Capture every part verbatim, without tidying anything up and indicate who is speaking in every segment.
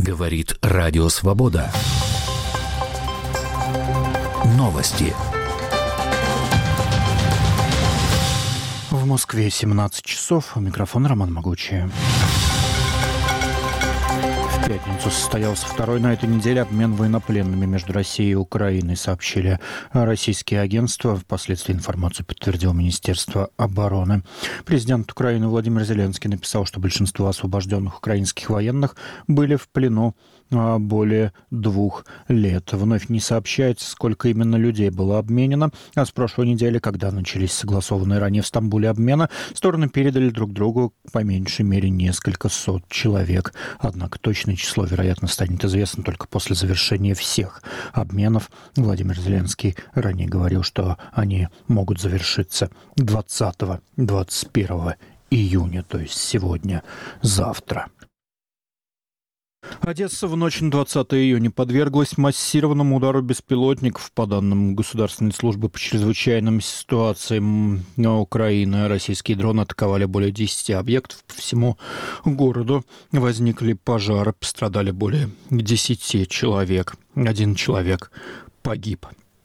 Speaker 1: Говорит Радио Свобода. Новости.
Speaker 2: В Москве семнадцать часов. Микрофон Роман Могучий. В пятницу состоялся второй на этой неделе обмен военнопленными между Россией и Украиной, сообщили российские агентства. Впоследствии информацию подтвердило Министерство обороны. Президент Украины Владимир Зеленский написал, что большинство освобожденных украинских военных были в плену более двух лет. Вновь не сообщается, сколько именно людей было обменено. А с прошлой недели, когда начались согласованные ранее в Стамбуле обмены, стороны передали друг другу по меньшей мере несколько сот человек. Однако точное число, вероятно, станет известно только после завершения всех обменов. Владимир Зеленский ранее говорил, что они могут завершиться двадцатого - двадцать первого июня, то есть сегодня, завтра. Одесса в ночь на двадцатое июня подверглась массированному удару беспилотников. По данным Государственной службы по чрезвычайным ситуациям Украины, российские дроны атаковали более десяти объектов по всему городу. Возникли пожары, пострадали более десяти человек. Один человек погиб.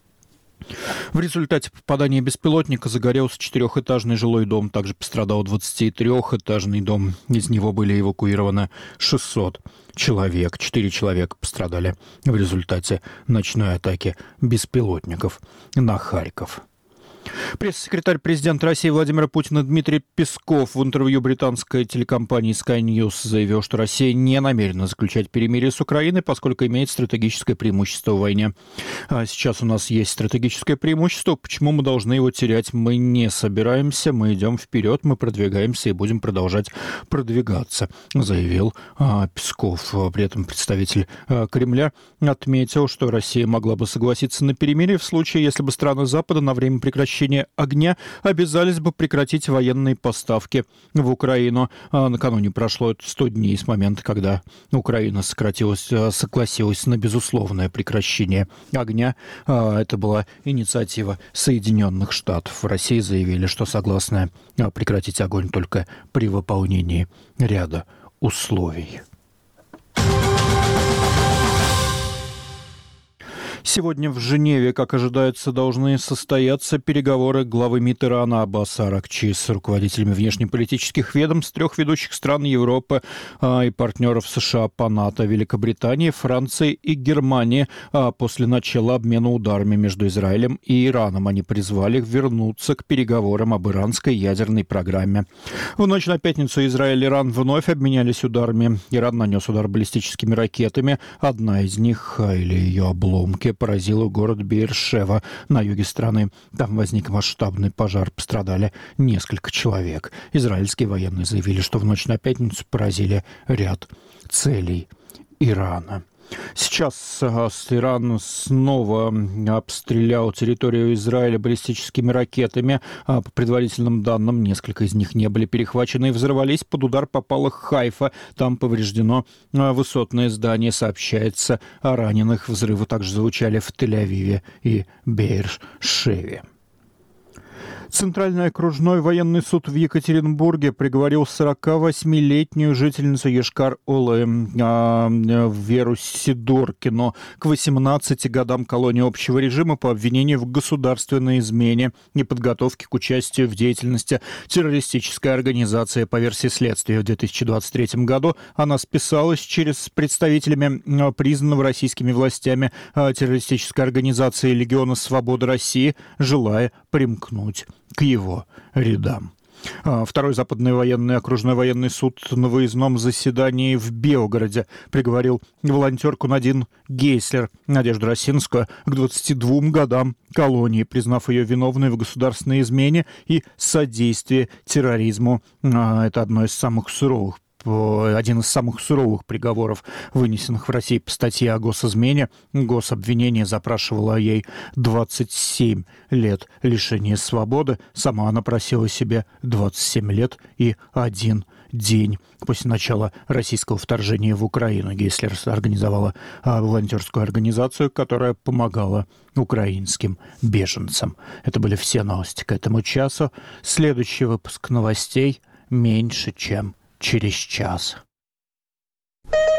Speaker 2: В результате попадания беспилотника загорелся четырехэтажный жилой дом. Также пострадал двадцатитрёхэтажный дом. Из него были эвакуированы шестьсот человек. Четыре человека пострадали в результате ночной атаки беспилотников на Харьков. Пресс-секретарь президента России Владимира Путина Дмитрий Песков в интервью британской телекомпании Sky News заявил, что Россия не намерена заключать перемирие с Украиной, поскольку имеет стратегическое преимущество в войне. А сейчас у нас есть стратегическое преимущество. Почему мы должны его терять? Мы не собираемся, мы идем вперед, мы продвигаемся и будем продолжать продвигаться, заявил а, Песков. При этом представитель а, Кремля отметил, что Россия могла бы согласиться на перемирие в случае, если бы страны Запада на время прекращения огня обязались бы прекратить военные поставки в Украину. А накануне прошло сто дней с момента, когда Украина сократилась, согласилась на безусловное прекращение огня. А это была инициатива Соединенных Штатов. В России заявили, что согласны прекратить огонь только при выполнении ряда условий. Сегодня в Женеве, как ожидается, должны состояться переговоры главы МИД Ирана Аббаса Аракчи с руководителями внешнеполитических ведомств трех ведущих стран Европы а, и партнеров США по НАТО, Великобритании, Франции и Германии. А после начала обмена ударами между Израилем и Ираном они призвали вернуться к переговорам об иранской ядерной программе. В ночь на пятницу Израиль и Иран вновь обменялись ударами. Иран нанес удар баллистическими ракетами. Одна из них, или ее обломки, поразила город Беэр-Шева на юге страны. Там возник масштабный пожар, пострадали несколько человек. Израильские военные заявили, что в ночь на пятницу поразили ряд целей Ирана. Сейчас Иран снова обстрелял территорию Израиля баллистическими ракетами. По предварительным данным, несколько из них не были перехвачены и взорвались. Под удар попала Хайфа. Там повреждено высотное здание. Сообщается о раненых. Взрывы также звучали в Тель-Авиве и Беэр-Шеве. Центральный окружной военный суд в Екатеринбурге приговорил сорокавосьмилетнюю жительницу Йошкар-Олы Веру Сидоркину к восемнадцати годам колонии общего режима по обвинению в государственной измене и подготовке к участию в деятельности террористической организации. По версии следствия, в две тысячи двадцать третьем году она списалась через представителями признанного российскими властями террористической организации Легиона Свободы России, желая примкнуть к его рядам. Второй западный военный окружной военный суд на выездном заседании в Белгороде приговорил волонтерку Надин Гейслер, Надежду Росинскую, к двадцати двум годам колонии, признав ее виновной в государственной измене и содействии терроризму. Это одно из самых суровых один из самых суровых приговоров, вынесенных в России по статье о госизмене. Гособвинение запрашивало ей двадцать семь лет лишения свободы. Сама она просила себе двадцать семь лет и один день. После начала российского вторжения в Украину Гейслер организовала волонтерскую организацию, которая помогала украинским беженцам. Это были все новости к этому часу. Следующий выпуск новостей меньше, чем через час.